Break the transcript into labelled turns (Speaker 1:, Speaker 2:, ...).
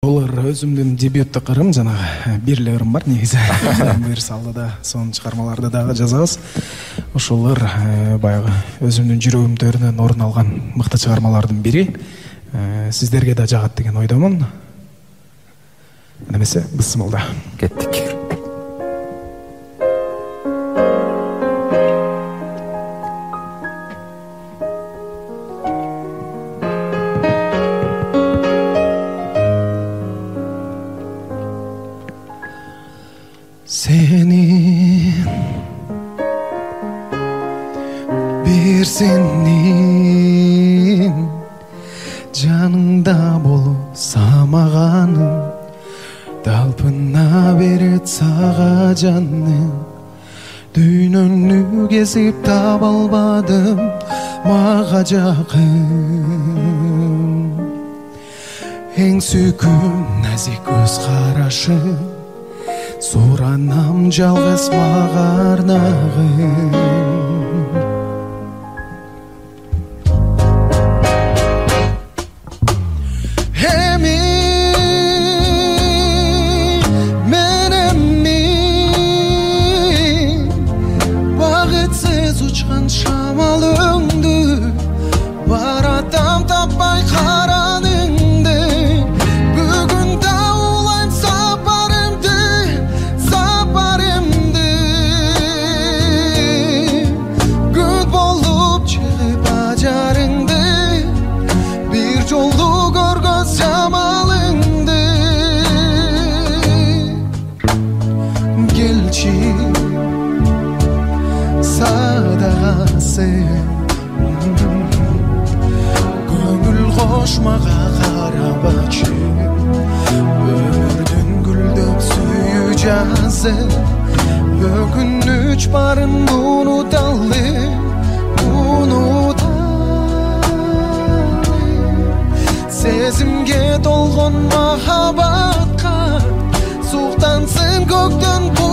Speaker 1: Олар өзүмдүн дебюттук ырым, жанагы бир эле ырым бар негизи. Буюрса алдыда сонун чыгармаларды дагы жазабыз. Ошолор баягы өзүмдүн жүрөгүмдөрүнөн орун алган мыкты чыгармалардын бири. Сиздерге да жагат деген ойдомун. Немесе бысмылда.
Speaker 2: Кеттик.
Speaker 1: Senin bir senin canında bolsamağanım talpına beret sağa canım düğününü gezip tabalbadım mağa jakın en sükun nazik göz karaşı Суранам жалғыз мағарнағым Эми менемми Бағытсыз ұчқан шамалыңды Баратам таппай қараныңды Бүгін таулайм сапарымды Күн болып чығып ажарыңды Бір жолу көргөз жамалыңды Келчи садағасы Көңіл қошмаға қарабачы Өмірдің гүлдөп сүйі жазы Өкүнүч барын унуталы Сезимге толгон махабатка Суктансын көктөн